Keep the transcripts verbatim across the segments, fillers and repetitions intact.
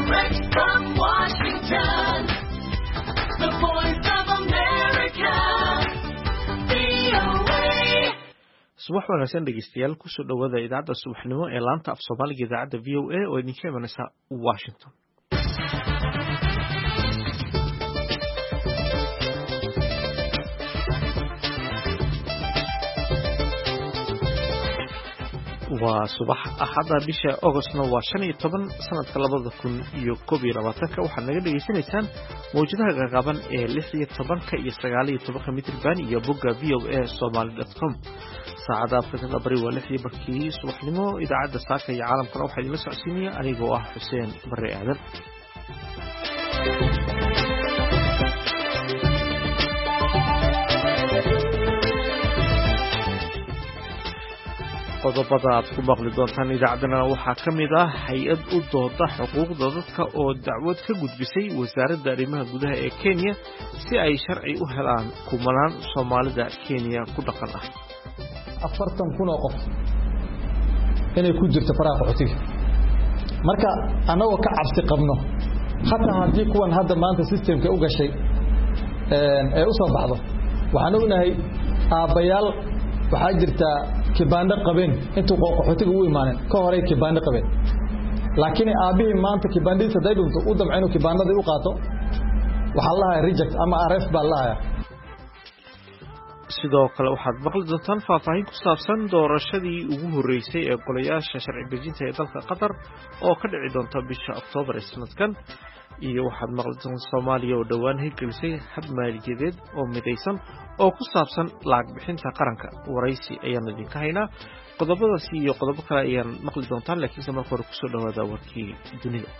Direct from Washington, the voice of America, V O A. subax wanaagsan dhegeystayaal ku soo dhawaada idaacadda subaxnimo ee laanta af Soomaaliga idaacadda V O A oo idinka imanaysa Washington. waa subax axada bisha Augustna waa shan iyo toban sanadka labada kun iyo koob iyo labaatan waxaad naga dhageysanaysaan mowjadaha gaagaaban ee lix iyo toban iyo sagaal iyo toban mitir baan iyo bogga v o a somali dot com saacada afrikada bari waa lix iyo barkii subaxnimo idaacadda saaka iyo caalamkana waxaa idinla socodsiinaya anigoo ah Xuseen Barre Aadan. qodobada aad ku maqli doontaan idaacaddana waxaa ka mid ah hay-ad u dooda xuquuqda dadka oo dacwad ka gudbisay wasaaradda arrimaha gudaha ee Kenya si ay sharci u helaan kumanaan Soomaalida Kenya ku dhaqan ah. afartan kun oo qof inay ku jirto faraha qaxootiga marka anagoo ka cabsi qabno hataa haddii kuwan hadda maanta systemka u gashay ee u soo baxdo waxaan ognahay aabayaal waxaa jirta kibaandho qabeen intuu qaxootiga u imaanin ka horay kibaandho qabeen laakiin aabihii maanta kibaandhiisa day dhunto u damcay inuu kibaandhada u qaato waxa la hayaa reject ama arrest baa la hayaa. sidoo kale waxaad maqli doontaan faahfaahin ku saabsan doorashadii ugu horeysay ee golayaasha sharci dejinta ee dalka Qatar oo ka dhici doonta bisha Oktoobar ee sanadkan, iyo waxaad maqli doontaan Soomaaliya oo dhawaan hirgelisay hab maaliyadeed oo midaysan oo ku saabsan lacag bixinta qaranka. waraysi ayaan idinka haynaa. qodobadaasi iyo qodobo kale ayaan maqli doontaan, laakiinse marka hore kusoo dhawaada warkii dunida.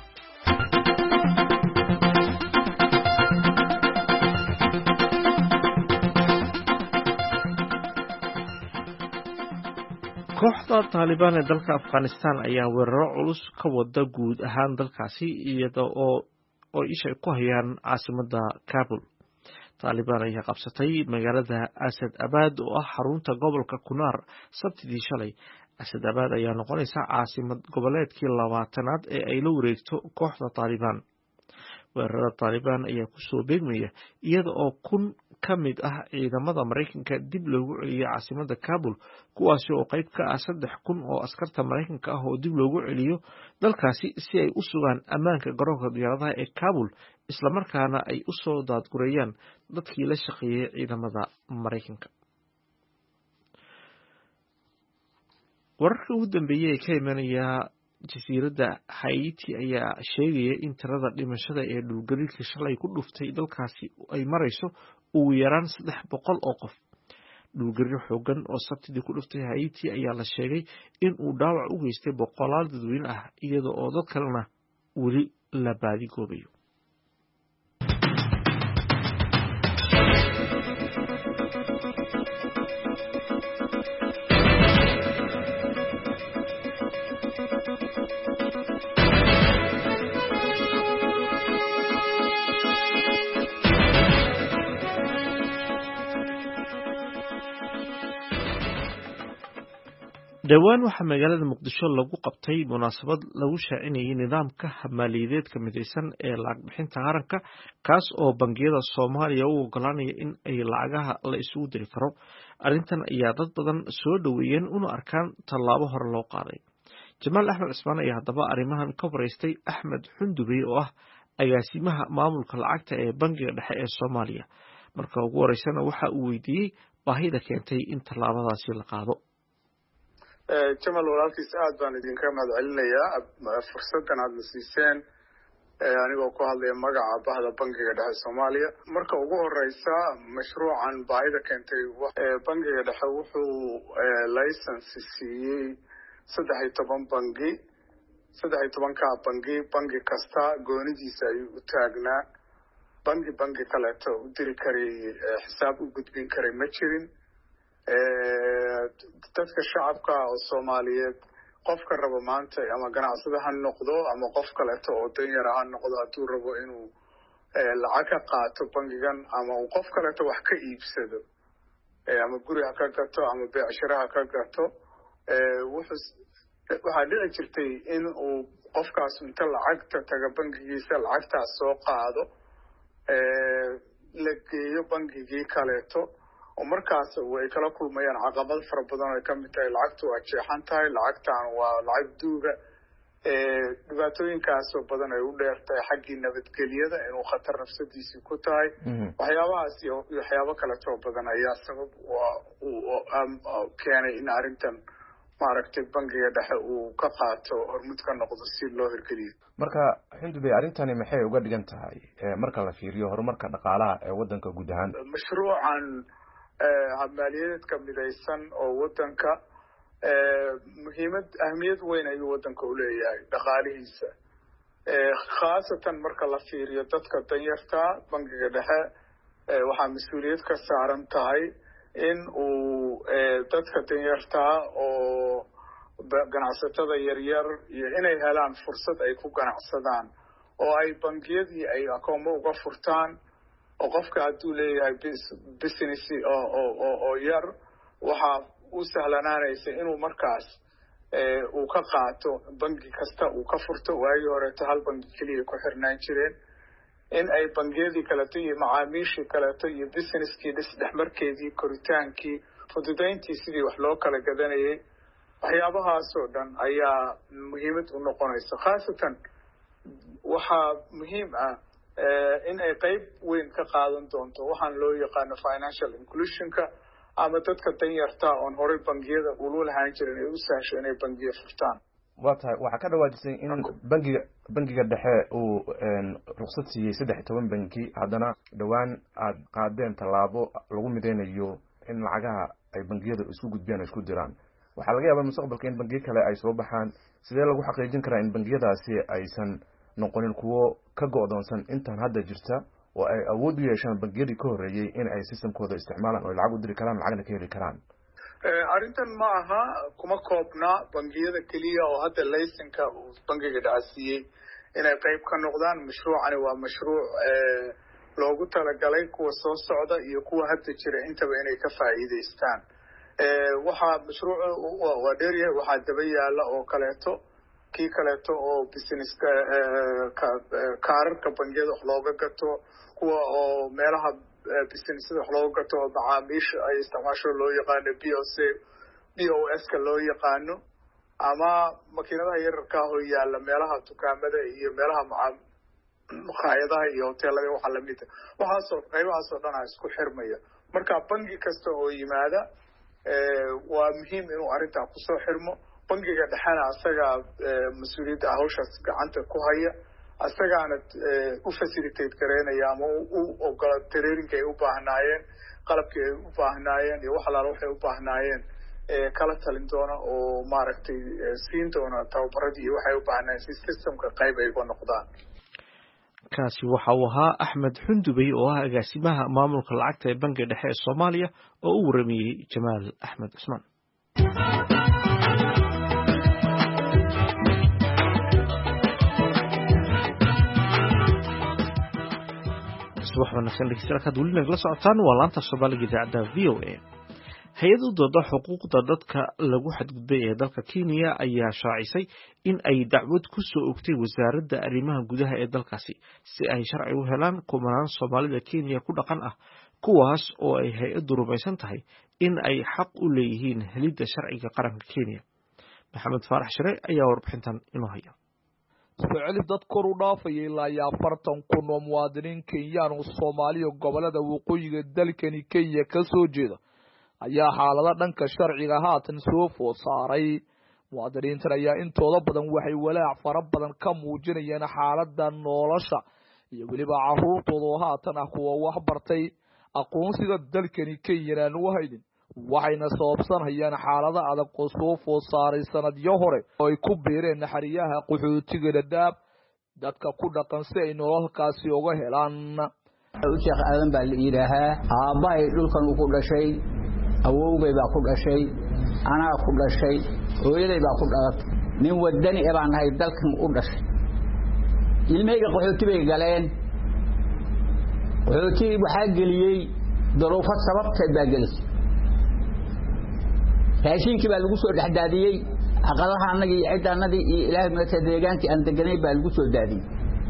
kooxda Taliban ee dalka Afghanistan ayaa weeraro culus ka wada guud ahaan dalkaasi iyada oo oo isha ku hayaan caasimadda Kabul. Taliban ayaa qabsatay magaalada Asad Abad oo ah xarunta gobolka Kunar Sabtidii shalay. Asad Abad ayaa noqonaysa caasimad goboleedkii labaatanaad ee ay la wareegto kooxda Taliban. weerarada Taliban ayaa ku soo beegmaya iyada oo kun ka mid ah ciidamada Mareykanka dib loogu celiyay caasimadda Kabul, kuwaas oo qayb ka ah saddex kun oo askarta Mareykanka ah oo dib loogu celiyo dalkaasi si ay u sugaan ammaanka garoonka diyaaradaha ee Kabul, isla markaana ay u soo daadgureeyaan dadkii la shaqeeyay ciidamada Mareykanka. wararka ugu dambeeyay ee ka imanaya jasiiradda Haiti ayaa sheegaya in tirada dhimashada ee dhulgariirka shalay ku dhuftay dalkaasi ay marayso ugu yaraan saddex boqol oo qof. dhulgariir xoogan oo Sabtidii ku dhuftay Haiti ayaa la sheegay in uu dhaawac u geystay boqolaal dadweyne ah iyada oo dad kalena weli la baadigoobayo. dhawaan waxaa magaalada Muqdisho lagu qabtay munaasabad lagu shaacinayay nidaamka maaliyadeedka midaysan ee lacag bixinta qaranka, kaas oo bangiyada Soomaaliya u ogolaanaya in ay lacagaha la isugu diri karo. arrintan ayaa dad badan soo dhaweeyeen una arkaan tallaabo hore loo qaaday. Jamaal Axmed Cismaan ayaa haddaba arrimahan ka waraystay Axmed Xundube oo ah agaasimaha maamulka lacagta ee bangiga dhexe ee Soomaaliya. marka ugu horeysana waxa uu weydiiyey baahida keentay in tallaabadaasi la qaado. Jamal walaalkiis aad baan idinka mahadcelinayaa fursadan aad na siiseen anigoo ku hadlaya magaca bahda bangiga dhexe Soomaaliya. marka ugu horeysa mashruucan baahida keentay bangiga dhexe wuxuu license siiyey saddex iyo toban bangi saddex iyo toban ka bangi bangi kasta goonidiisa ayuu u taagnaa. bangi bangi kaleeto u diri karay xisaab u gudbin karay ma jirin. dadka shacabka oo Soomaaliyeed qofka rabo maanta ama ganacsada ha noqdo ama qof kaleeto oo danyar ha noqdo hadduu rabo inuu lacag ka qaato bangigan ama uu qof kaleeto wax ka iibsado ama guri ha ka gato ama beecsharo ha ka gato wuxuu waxaa dhici jirtay in uu qofkaas inta lacagta taga bangigiisa lacagtaas soo qaado la geeyo bangigii kaleeto oo markaas way kala kulmayaan caqabad fara badan oo ka mid tahay lacagtu waa jeexan tahay lacagtan waa lacag duuga dhibaatooyinkaasoo badan ay u dheertahay xaggii nabadgelyada inuu khatar nafsadiisii ku tahay waxyaabahaas iyo waxyaabo kaleetoo badan ayaa sabab keenay in arrintan maaragtay bangiga dhexe uu ka qaato hormud ka noqdo si loo hirgeliyo. marka Xindubey arrintani maxay uga dhigan tahay marka la fiiriyo horumarka dhaqaalaha ee wadanka guud ahaan? mashruucan maaliyadeedka midaysan oo wadanka muhiimad ahmiyad weyn ayuu wadanka u leeyahay dhaqaalihiisa khaasatan marka la fiiriyo dadka danyarta bangiga dhexe waxaa mas-uuliyad ka saaran tahay in uu dadka danyarta oo ganacsatada yaryar iyo inay helaan fursad ay ku ganacsadaan oo ay bangiyadii ay akoomo uga furtaan oo qofka hadduu leeyahay business oo yar waxaa u sahlanaanaysa inuu markaas uu ka qaato bangi kasta uu ka furto waagii horeeto hal bangi keliya ku xirnaan jireen in ay bangiyadii kaleeto iyo macaamiishii kaleeto iyo businesskii dhexmarkeedii koritaankii fududayntii sidii wax loo kala gadanayay waxyaabahaasoo dhan ayaa muhiimad u noqonaysa khaasatan waxaa muhiim ah in ay qayb weyn ka qaadan doonto waxaan loo yaqaano financial inclusionka ama dadka danyarta oon horey bangiyada ulu lahaan jirin ay u sahasho inay bangiya furtaan. waa tahay waxaa ka dhawaajisay in bangiga bangiga dhexe uu ruqsad siiyey saddex iyo toban bangi haddana dhowaan aad qaadeen tallaabo lagu mideynayo in lacagaha ay bangiyada isku gudbiyaan isku diraan waxaa laga yaabaa mustaqbalka in bangiyo kale ay soo baxaan sidee lagu xaqiijin karaa in bangiyadaasi aysan noqonin kuwo ka go'doonsan intan hadda jirta oo ay awood u yeeshaan bangiyadii ka horreeyay in ay systemkooda isticmaalaan oo lacag u diri karaan lacagna ka heli karaan? arrintan ma aha kuma koobna bangiyada keliya oo hadda laysanka uu bangiga dhacsiiyey inay qayb ka noqdaan mashruucani waa mashruuc loogu talagalay kuwa soo socda iyo kuwa hadda jira intaba inay ka faa'iidaystaan waxaa mashruuc waa dheeryahay waxaa daba yaala oo kaleeto kii kaleeto oo businesska kaararka bangiyada wax looga gato kuwa oo meelaha businesada wax looga gato oo macaamiisha ay isticmaasho loo yaqaano b o c b o s ka loo yaqaano ama makiinadaha yararka ah oo yaala meelaha dukaamada iyo meelaha maqaayadaha iyo hoteelada waxa lamid waxaasoo qaybahaasoo dhan a isku xirmaya marka bangi kasta oo yimaada waa muhiim inuu arrintaa kusoo xirmo bangiga dhexena asagaa mas-uuliyadda hawshaas gacanta ku haya asagaana u facilitate gareynaya ama u ogola traininka ay u baahnaayeen qalabkii ay u baahnaayeen iyo wax alaala waxay u baahnaayeen kala talin doona oo maaragtay siin doona tababaradii iyo waxay u baahnaayeen si systemka qayb ay uga noqdaan. kaasi waxa uu ahaa Axmed Xindubey oo ah agaasimaha maamulka lacagta ee bangiga dhexe ee Soomaaliya oo u waramayay Jamaal Axmed Cusmaan. subax wanaagsan dhegeystayaal weli nagala socotaan waa laanta Soomaaliga idaacadda V O A. hay-ad u dooda xuquuqda dadka lagu xadgudbay ee dalka Kenya ayaa shaacisay in ay dacwad ku soo ogtay wasaaradda arrimaha gudaha ee dalkaasi si ay sharci u helaan kumanaan Soomaalida Kenya ku dhaqan ah kuwaas oo ay hay-addu rumaysan tahay in ay xaq u leeyihiin helidda sharciga qaranka Kenya. Maxamed Faarax Shire ayaa warbixintan inoo haya. ficil dad kor u dhaafayay ilaa afartan kun oo muwaadiniin Kenyaan oo Soomaaliya gobolada waqooyiga dalkani Kenya ka soo jeeda ayaa xaalada dhanka sharciga haatan soo food saaray. muwaadiniintan ayaa intooda badan waxay walaac fara badan ka muujinayaan xaaladda nolosha iyo weliba carruurtooda oo haatan ah kuwa wax bartay aqoonsiga dalkani Kenya aan u haynin waxayna sababsanayaan xaalada adag oo soo food saaray sanadyo hore oo ay ku biireen naxariyaha qaxootiga Dadaab dadka ku dhaqan si ay nololkaasi uga helaan. Sheekh Aadan baa la yiraahaa aabahay dhulkan uu ku dhashay awowgay baa ku dhashay anaa ku dhashay hooyaday baa ku dhalatay nin wadani ee baan ahay dalkan u dhashay ilmeyga qaxooti bay galeen qaxooti waxaa geliyey duruufo sababteed baa gelisay raashinkii baa lagu soo dhexdaadiyey aqalaha annaga iyo ciidanadii iyo ilaahay ma tadeegaanki aan deganay baa lagu soo daadiyay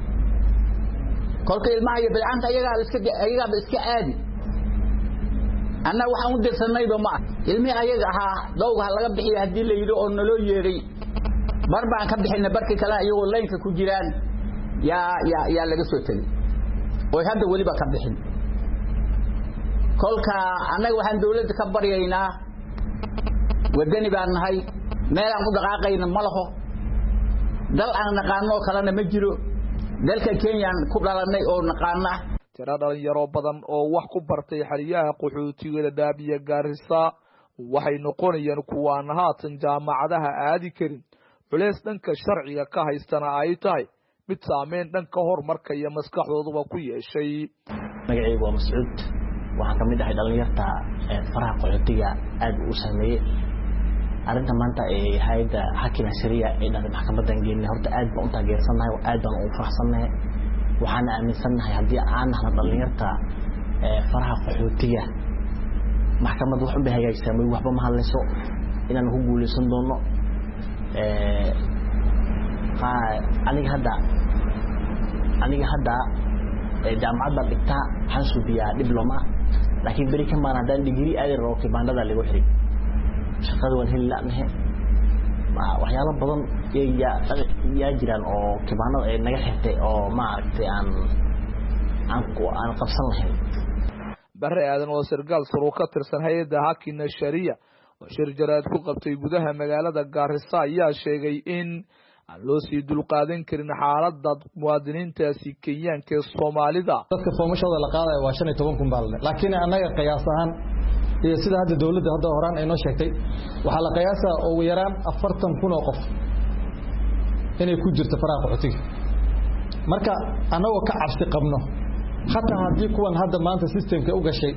kolka ilmaha iyo bilcanta ayaga iska ayaga iska aadi anna waxaan u dirsanayba ma ilmi ayaga ahaa dawga laga bixiyo hadii la yiri oo naloo yeeray bar baan ka bixinay barkii kale ayagoo laynka ku jiraan yaa yaa yaa laga soo tagay oo hadda waliba ka bixin kolka annaga waxaan dawladda ka baryaynaa wadani baan nahay meel aan ku dhaqaaqayna ma laho dal aan naqaano kalena ma jiro dalka Kenya ku dhalanay oo naqaana tira dhalinyaro badan oo wax ku bartay xariyaha qaxootiga Daabiya Gaarisa waxay noqonayaan kuwa aan haatan jaamacadaha aadi karin culeys dhanka sharciga ka haystana ay tahay mid saameyn dhanka horumarka iyo maskaxdooduba ku yeeshay magacaygu waa Mas'uud waxaan ka mid ahay dhalinyarta faraha qaxootiga aad u sameeyay arinta maanta ee hay'adda Hakina Sharia ee dhaqan maxkamadan geeyay horta aad baan u taageersanahay oo aad baan u faraxsanahay waxaan aaminsanahay hadii aan nahay dhalinyarta ee faraha qaxootiga maxkamad wax u baahay hagaagsamay waxba ma hadlayso inaan ku guuleysan doono ee aniga hadda aniga hadda jaamacadda dhigta waxaan suubiyaa diploma laakiin bari ka maan hadaan degree aad roo kibaandada lagu xiray shaqada waan heli laanahay waxyaalo badan yaa jiraan oo kibaanada ay naga xirtay oo ma aragtay aan aan ku aan qabsan lahayn bare aadan oo sargaal saro ka tirsan hay'adda Hakina Sharia oo shir jaraad ku qabtay gudaha magaalada Gaarisa ayaa sheegay in aan loo sii dul qaadan karin xaaladda muwaadiniintaasi Kenyaanka ee Soomaalida dadka foomashada la qaaday waa shan iyo toban kun baa laakiin anaga qiyaas ahaan iyo sida hadda dawladda hadda horaan ay noo sheegtay waxa la qiyaasaa oo yaraan afartan kun oo qof inay ku jirto faraha qaxootiga marka anagoo ka cabsi qabno hatta hadii kuwan hadda maanta systemka u gashay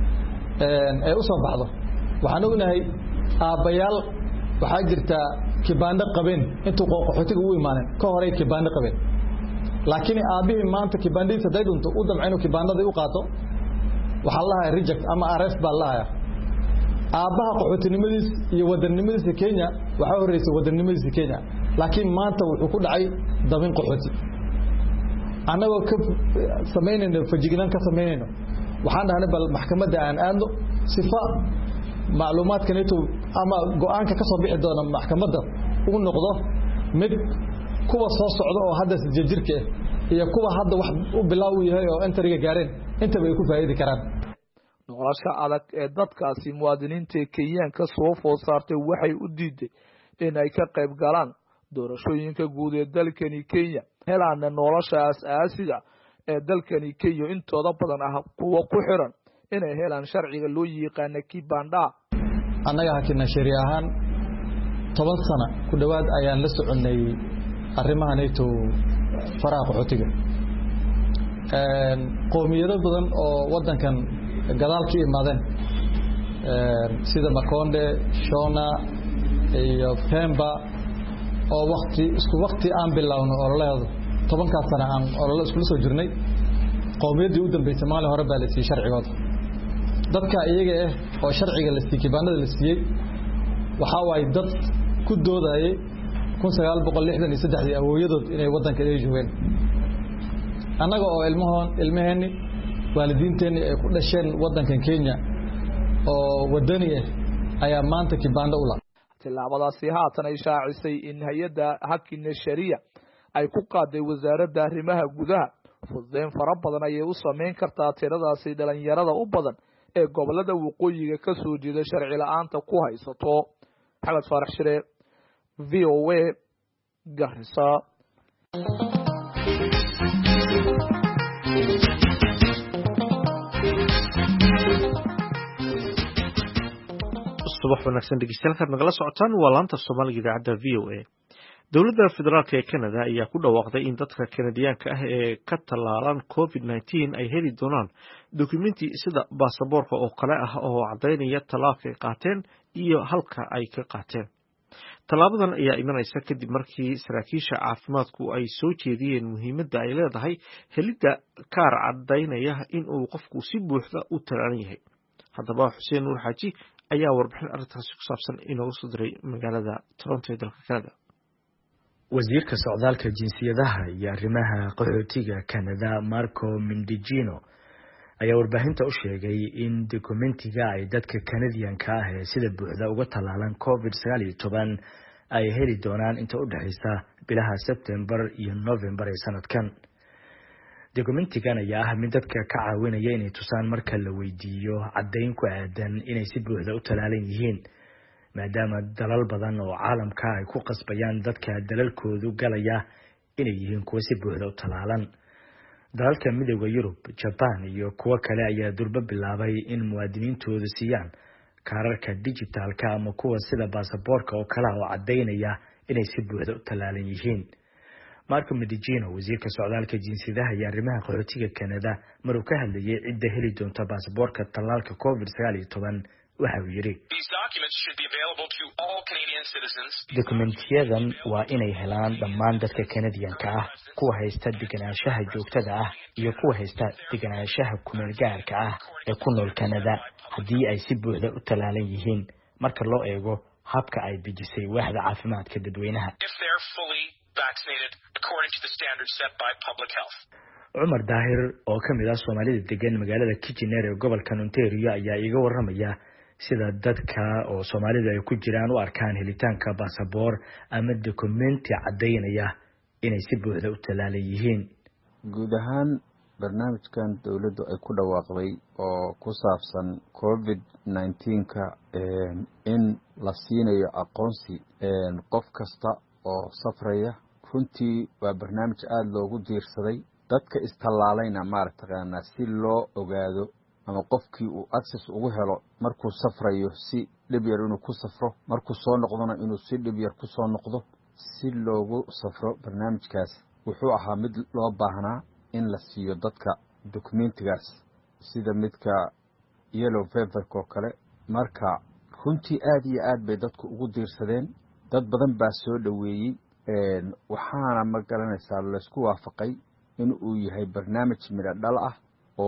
ee u soo baxdo waxaan ognahay aabayaal waxa jirta kibaanda qabeen intuu qaxootiga u imaaneen ka hore kibaanda qabeen laakiin aabihii maanta kibaandiisa daydunta u damcayno kibaandada u qaato waxa la hayaa reject ama arrest baa la hayaa aabaha qaxootinimadiis iyo wadannimadiisa Kenya waxa horeysay wadannimadiisa Kenya laakiin maanta wuxuu ku dhacay dabin qaxooti anagoo ka sameynayno fajignaan ka sameynayno waxaan dhahnay bal maxkamadda aan aadno sifa macluumaadkan intuu ama go'aanka ka soo bixi doona maxkamadda uu noqdo mid kuwa soo socdo oo hadda jirjirka iyo kuwa hadda wax u bilaaw yahay oo interiga gaareen inta bay ku faa'iidi karaan nolosha adag ee dadkaasi muwaadiniinta Kenyaanka soo food saartay waxay u diiday in ay ka qayb galaan doorashooyinka guud ee dalkani Kenya helaana nolosha asaasiga ee dalkani Kenya intooda badan ah kuwa ku xiran inay helaan sharciga loo yaqaan kibanda annaga Hakina Sharia ahaan toban sano ku dhawaad ayaan la soconay arrimahan ay too faraha qaxootiga een qoomiyado badan oo wadankan gadaalkii imaadeen ee sida Makonde Shona iyo Pemba oo waqti isku waqti aan bilowno oo leeyahay toban ka sano aan oo la isku soo jirnay qoomiyadii u dambeysay maalin hore baa la siiyay sharcigooda dadka iyaga ah oo sharciga la siiyay kibaandada la siiyay waxa way dad ku doodayay kun sagaal boqol lixdan iyo saddex awooyadood inay wadanka ay joogeen annaga oo ilmahoon ilmaheeni waalidiinteeni ay ku dhasheen wadankan Kenya oo wadani ah ayaa maanta kibaanda u la tilaabadaasi haatan ay shaacisay in hay'adda Hakina Sharia ay ku qaaday wasaaradda arrimaha gudaha fududeyn fara badan ayay u sameyn kartaa tiradaasi dhalinyarada u badan ee gobolada waqooyiga ka soo jeeda sharci la'aanta ku haysato Maxamed Faarax Shire V O A Garissa subax wanaagsan dhegeystayaal nagala socotaan waa laanta Soomaaliga idaacadda V O A dowladda federaalka ee Canada ayaa ku dhawaaqday in dadka Canadianka ah ee ka talaalan COVID nineteen ay heli doonaan dukumeenti sida baasaboorka oo kale ah oo cadeynaya talaalka ay qaateen iyo halka ay ka qaateen talaabadan ayaa imanaysa kadib markii saraakiisha caafimaadku ay soo jeediyeen muhiimadda ay leedahay helidda kaar cadeynaya in uu qofku si buuxda u talaalan yahay haddaba Xuseen Nuur Xaaji ayaa warbixin arrintaasi ku saabsan inoogu soo diray magaalada Toronto ee dalka Canada. wasiirka socdaalka jinsiyadaha iyo arrimaha qaxootiga Canada Marco Mendicino ayaa warbaahinta u sheegay in dokumentiga ay dadka Canadian-ka ah ee sida buuxda uga talaalan covid sagaal iyo toban ay heli doonaan inta u dhaxaysa bilaha September iyo November ee sanadkan. dokumentigan ayaa ah mid dadka ka caawinaya inay tusaan marka la weydiiyo caddayn ku aadan inay si buuxda u talaalan yihiin, maadaama dalal badan oo caalamka ay ku qasbayaan dadka dalalkoodu galaya inay yihiin kuwa si buuxda u talaalan. dalalka midowga Yurub, Japan iyo kuwa kale ayaa durba bilaabay in muwaadiniintoodu siiyaan kaararka digitalka ama kuwa sida baasaboorka oo kale oo caddaynaya inay si buuxda u talaalan yihiin. Marco Mendicino, wasiirka socdaalka jinsiyadaha iyo arrimaha qaxootiga Canada, maruu ka hadlayay cidda heli doonta baasaboorka talaalka covid sagaal iyo toban, waxa uu yiri: dokumentiyadan waa inay helaan dhammaan dadka Canadian-ka ah, kuwa haysta deganaanshaha joogtada ah iyo kuwa haysta deganaanshaha kumeel gaarka ah ee ku nool Canada, haddii ay si buuxda u talaalan yihiin marka loo eego habka ay dejisay waaxda caafimaadka dadweynaha. Cumar Daahir oo ka mid ah Soomaalida degan magaalada Kitchener ee gobolka Ontario ayaa iga waramaya sida dadka oo Soomaalida ay ku jiraan u arkaan helitaanka baasaboor ama dokumenti caddaynaya inay si buuxda u talaalan yihiin. guud ahaan barnaamijkan dawladdu ay ku dhawaaqday oo ku saabsan covid nineteen-ka in la siinayo aqoonsi qof kasta oo safraya, runtii waa barnaamij aada loogu diirsaday. dadka istallaalayna maaragtay si loo ogaado ama qofkii uu access ugu helo markuu safrayo si dhib yar inuu ku safro, markuu soo noqdona inuu si dhib yar ku soo noqdo, si loogu safro. barnaamijkaas wuxuu ahaa mid loo baahnaa in la siiyo dadka dokumentigaas sida midka yellow feverka oo kale. marka runtii aada iyo aad bay dadku ugu diirsadeen, dad badan baa soo dhaweeyey, waxaana ma garanaysaa laysku waafaqay in uu yahay barnaamij midho dhal ah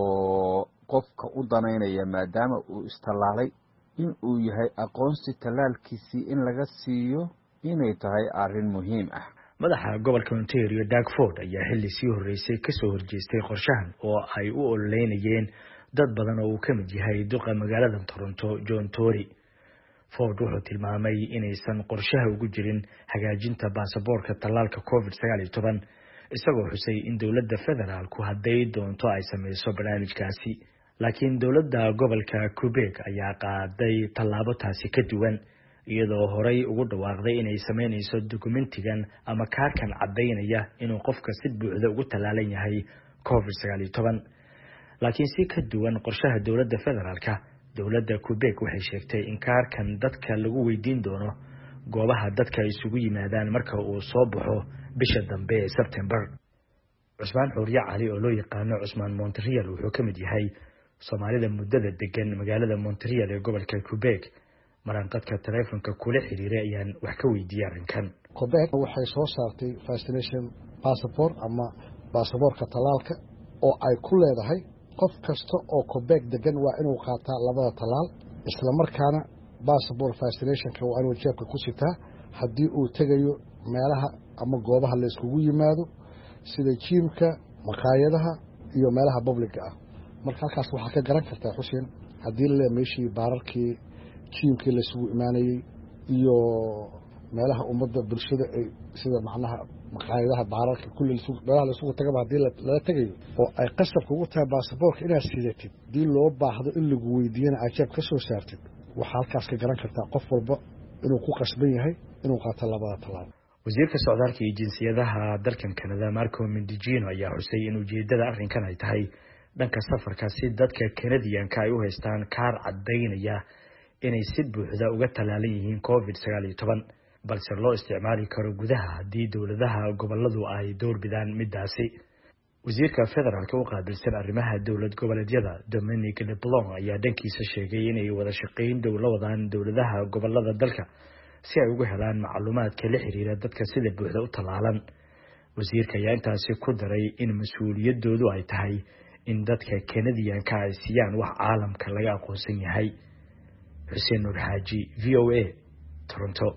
oo qofka u danaynaya maadaama uu istallaalay in uu yahay aqoonsi talaalkiisii in laga siiyo inay tahay arrin muhiim ah. madaxa gobolka Ontario Doug Ford ayaa xilli sii horeysay ka soo horjeestay qorshahan oo ay u ololeynayeen dad badan oo uu ka mid yahay duqa magaalada Toronto John Tory. Ford wuxuu tilmaamay inaysan qorshaha ugu jirin hagaajinta baasaboorka talaalka covid sagaal iyo toban, isagoo xusay in dowladda federaalku hadday doonto ay sameyso barnaamijkaasi, laakiin dowladda gobolka Quebec ayaa qaaday tallaabo taasi ka duwan, iyadoo horey ugu dhawaaqday inay sameynayso dokumentigan ama kaarkan caddaynaya inuu qofka si buuxda ugu talaalan yahay covid sagaal iyo toban. laakiin si ka duwan qorshaha dowladda federaalka, dowladda Quebec waxay sheegtay in kaarkan dadka lagu weydiin doono goobaha dadka isugu yimaadaan marka uu soo baxo bisha dambe ee September. Cusmaan Xuriya Cali oo loo yaqaano Cusmaan Montreal wuxuu ka mid yahay Soomaalida muddada degan magaalada Montreal ee gobolka Quebec. maranqadka taleefanka kula xiriiray ayaan wax ka weydiiyay arrinkan. Quebec waxay soo saartay vaccination passport ama baasaboorka talaalka oo ay ku leedahay qof kasta oo Quebec degan waa inuu qaataa labada talaal, isla markaana passport vaccinationka waa inuu jeebka ku sitaa haddii uu tagayo meelaha ama goobaha la iskugu yimaado sida jiimka, maqaayadaha iyo meelaha public ah. marka halkaas waxaa ka garan kartaa Xuseen haddii la meeshii baararkii jiimkii la isugu imaanayay iyo meelaha ummadda bulshada ay sida macnaha maqaayadaha baararka kulli isugu meelaha la isugu tagaba haddii la tagayo oo ay qasabka ugu tahay baasaboorka inaad sidatid haddii loo baahdo in lagu weydiiyana ajaab ka soo saartid, waxaa halkaas ka garan kartaa qof walba inuu ku qasban yahay inuu qaato labada talaal. wasiirka socdaalka iyo jinsiyadaha dalkan Canada Marco Mendicino ayaa xusay in ujeedada arrinkan ay tahay dhanka safarka si dadka Canadian-ka ay u haystaan kaar caddaynaya inay si buuxda uga talaalan yihiin covid sagaal iyo toban, balse loo isticmaali karo gudaha haddii dowladaha goboladu ay door bidaan midaasi. wasiirka federaalka u qaabilsan arrimaha dowlad goboleedyada Dominic LeBlanc ayaa dhankiisa sheegay inay wada shaqayn dhow la wadaan dowladaha gobolada dalka si ay ugu helaan macluumaadka la xiriira dadka sida buuxda u talaalan. wasiirka ayaa intaasi ku daray in mas'uuliyadoodu ay tahay in dadka Canadian-ka ay siiyaan wax caalamka laga aqoonsan yahay. xuseen nuur xaaji v o a toronto.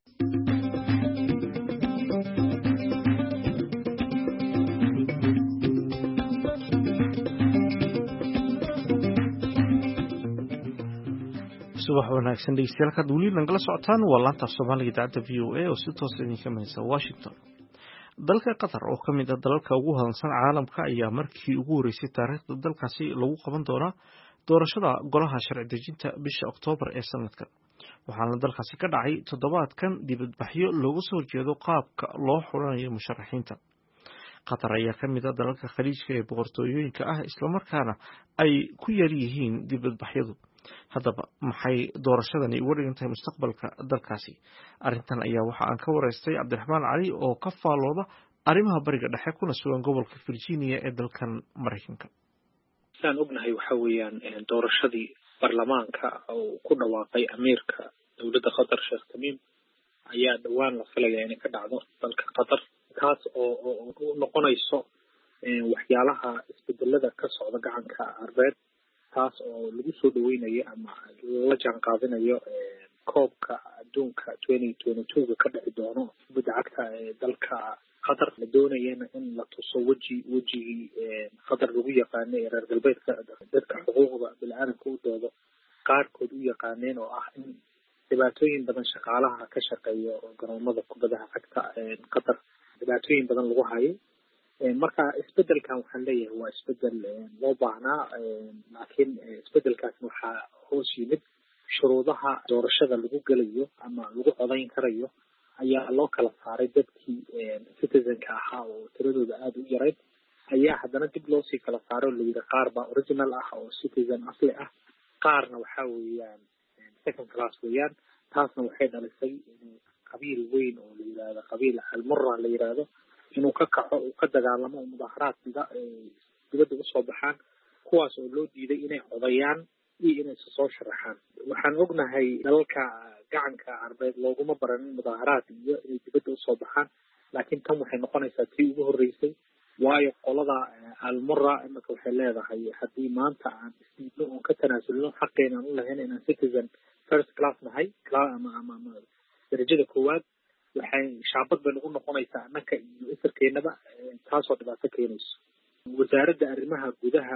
subax wanaagsan dhegeystayaal kaad weli nagala socotaan waa laanta Soomaaliga idaacadda V O A oo si toos ah idinka imanaysa Washington. Dalka Qatar oo kamid ah dalalka ugu hodansan caalamka ayaa markii ugu horeysay taariikhda dalkaasi lagu qaban doonaa doorashada golaha sharci dejinta bisha Oktoobar ee sanadkan. waxaana dalkaasi ka dhacay toddobaadkan dibadbaxyo looga soo jeedo qaabka loo xulanayo musharaxiinta. Qatar ayaa kamid ah dalalka khaliijka ee boqortooyooyinka ah isla markaana ay ku yar yihiin dibadbaxyadu. haddaba maxay doorashadani uga dhigan tahay mustaqbalka dalkaasi? arrintan ayaa waxa aan ka wareystay Cabdiraxmaan Cali oo ka faalooda arrimaha bariga dhexe kuna sugan gobolka Virginia ee dalkan Mareykanka. saan ognahay waxa weeyaan doorashadii baarlamaanka oo ku dhawaaqay amiirka dowladda Qatar Sheekh Tamiim ayaa dhawaan la filayaa inay ka dhacdo dalka Qatar kaas oo oo noqonayso waxyaalaha isbedelada ka socda gacanka Arbeed taas oo lagu soo dhaweynayo ama la jaan qaadanayo koobka adduunka twenty twenty-two ka dhici doono kubadda cagta ee dalka Qatar la doonayana in la tuso waji wajigii Qatar lagu yaqaanay ee reer galbeedka dadka xuquuqda bini'aadamka u doodo qaarkood u yaqaaneen oo ah in dhibaatooyin badan shaqaalaha ka shaqeeya garoomada kubadda cagta ee Qatar dhibaatooyin badan lagu hayo. marka isbedelkan waxaan leeyahay waa isbedel loo baahnaa laakiin isbedelkaas waxaa hoos yimid shuruudaha doorashada lagu gelayo ama lagu codayn karayo ayaa loo kala saaray dadkii citizenka ahaa oo tiradooda aada u yarayd ayaa haddana dib loosii kala saaray oo layidhi qaar baa original ah oo citizen asli ah qaarna waxaa weeyaan second class weeyaan. taasna waxay dhalisay qabiil weyn oo la yidhaahdo qabiil almurra la yidhaahdo inuu ka kaco uu ka dagaalamo oo mudaharaadka dibadda usoo baxaan kuwaas oo loo diiday inay codayaan iyo inay soo sharaxaan. waxaan ognahay dalalka gacanka Arbeed looguma baranin mudaharaad iyo inay dibadda usoo baxaan laakiin tan waxay noqonaysaa tii ugu horeysay waayo qolada almurra imika waxay leedahay haddii maanta aan isdiidno oon ka tanaasulno xaqeena aan u lahayn inaan citizen first class nahay ama ama darajada koowaad waxay shaabad bay ugu noqonaysaa annaka iyo isirkeenaba taasoo dhibaato keenayso. wasaaradda arrimaha gudaha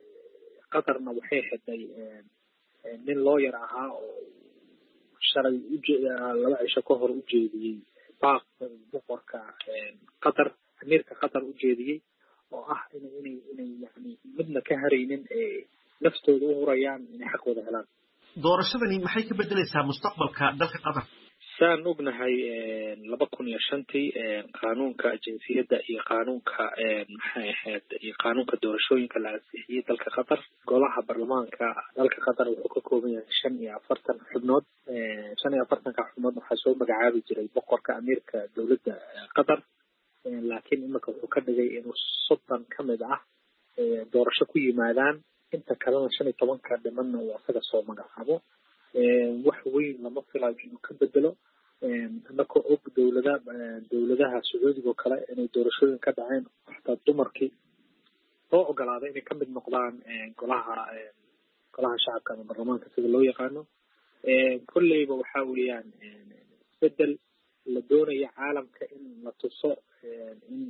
Qatarna waxay xidhay nin lawyer ahaa oo shalay laba cisho ka hor u jeediyey baaq boqorka Qatar amiirka Qatar u jeediyey oo ah inay inay inay yani midna ka haraynin naftooda u hurayaan inay xaqooda helaan. doorashadani maxay ka bedelaysaa mustaqbalka dalka Qatar? saan ognahay laba kun iyo shantii qaanuunka jinsiyadda iyo qaanuunka maxay ahayd iyo qaanuunka doorashooyinka la ansixiyey dalka Qatar. golaha baarlamaanka dalka Qatar wuxuu ka kooban yahay shan iyo afartan xubnood. shan iyo afartanka xubnood waxaa soo magacaabi jiray boqorka amiirka dowladda Qatar laakiin imika wuxuu ka dhigay inuu soddon ka mid ah doorasho ku yimaadaan inta kalena shan iyo tobanka dhimanna uu asaga soo magacaabo. wax weyn lama filayo inuu ka bedelo annagoo og dowlada dowladaha Sacuudiga oo kale inay doorashooyin ka dhaceen xataa dumarkii oo ogolaaday inay ka mid noqdaan golaha golaha shacabka ama baarlamaanka sida loo yaqaano. kolleyba waxaa weeyaan isbedel la doonaya caalamka in la tuso in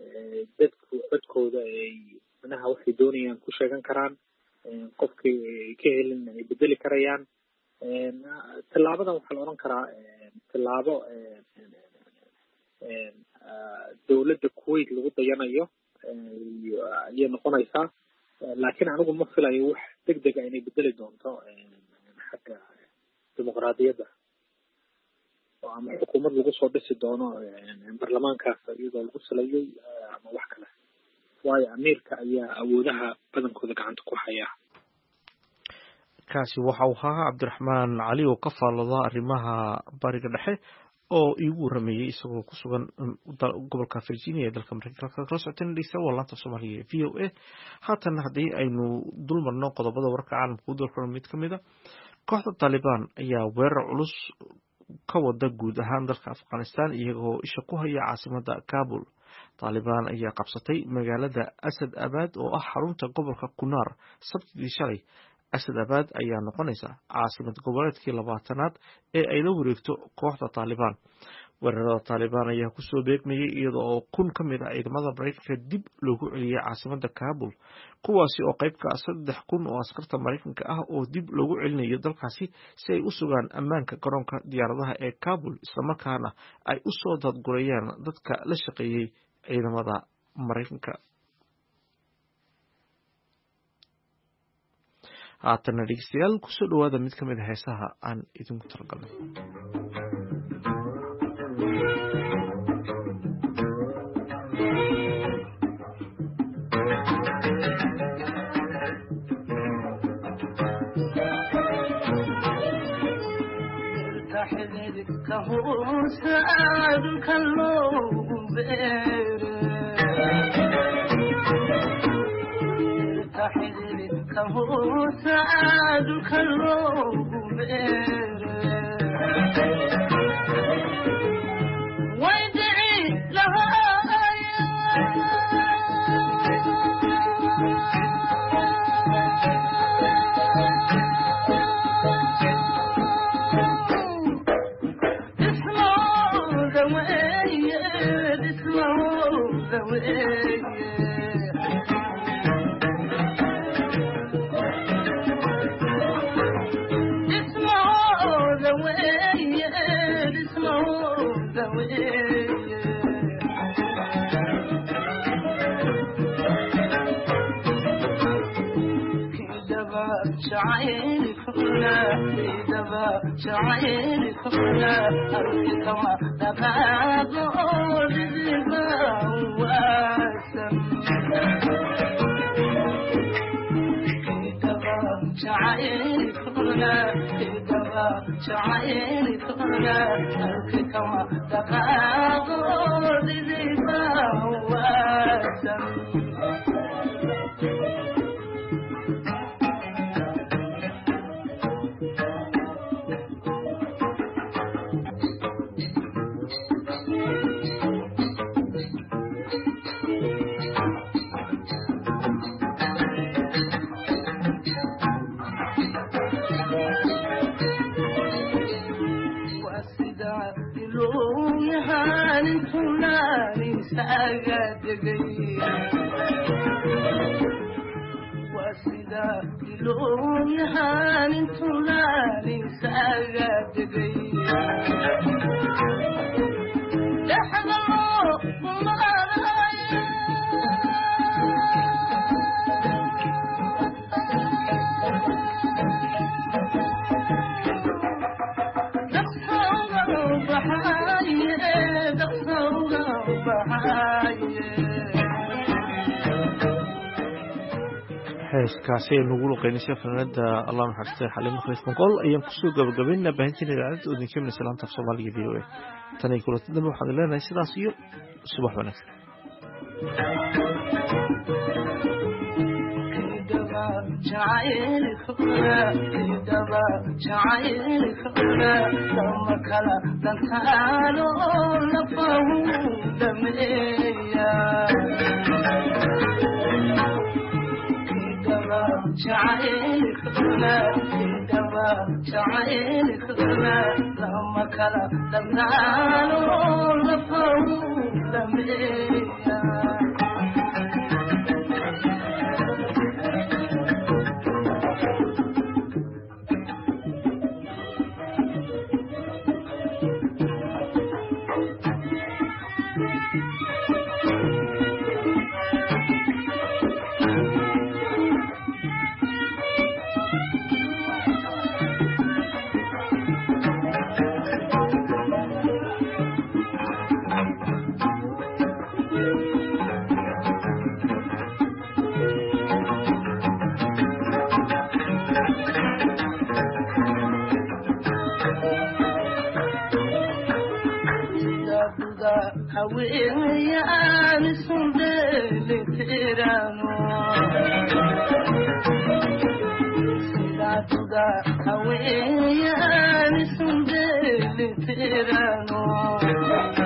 dadku codkooda ay manaha waxay doonayaan ku sheegan karaan qofkii ay ka helin ay bedeli karayaan. tillaabadan waxaa la odhan karaa tillaabo dowladda Kuwait lagu dayanayo ayay noqonaysaa laakiin anigu ma filayo wax degdeg ah inay bedeli doonto xagga dimuqraadiyadda oo ama xukuumad lagu soo dhisi doono baarlamaankaas iyadoo lagu salayay ama wax kale waayo amiirka ayaa awoodaha badankooda gacanta ku haya. kaasi waxa uu ahaa Cabdiraxmaan Cali oo ka faalooda arrimaha bariga dhexe oo iigu waramayay isagoo ku sugan gobolka Virginia ee dalka Mareykanka. kala socoteen dhegeystayaal waa laanta Soomaaliga V O A. haatan haddii aynu dul marno qodobada warka caalamka u dalka mid ka mid ah kooxda Taliban ayaa weerar culus ka wada guud ahaan dalka Afghanistan iyagoo isha ku haya caasimadda Kabul. Taliban ayaa qabsatay magaalada Asad Abad oo ah xarunta gobolka Kunar sabtidii shalay asadabad ayaa noqonaysa caasimad goboleedkii labaatanaad ee ay la wareegto kooxda taalibaan. weerarada taalibaan ayaa kusoo beegmayay iyada oo kun ka mid ah ciidamada maraykanka dib loogu celiyay caasimada kaabul, kuwaasi oo qayb ka ah saddex kun oo askarta maraykanka ah oo dib loogu celinayo dalkaasi si ay u sugaan ammaanka garoonka diyaaradaha ee kaabul, islamarkaana ay u soo dadgurayaan dadka la shaqeeyey ciidamada maraykanka. haatana dhegeystayaal kusoo dhawaada mid ka mid a heesaha aan idinku talagalnay. heeskaasi ay nagu luqeynaysa fanaanada allah naxariistay xaliimo khaliif banqol ayaan kusoo gabagabaynaa baahinteena idaacadda odinka minaysa laanta af soomaaliga v o a tan iyo kulanti dambe waxaan leenahay sidaas iyo subax wanaagsan. Haweeneyaan isundheeli tirano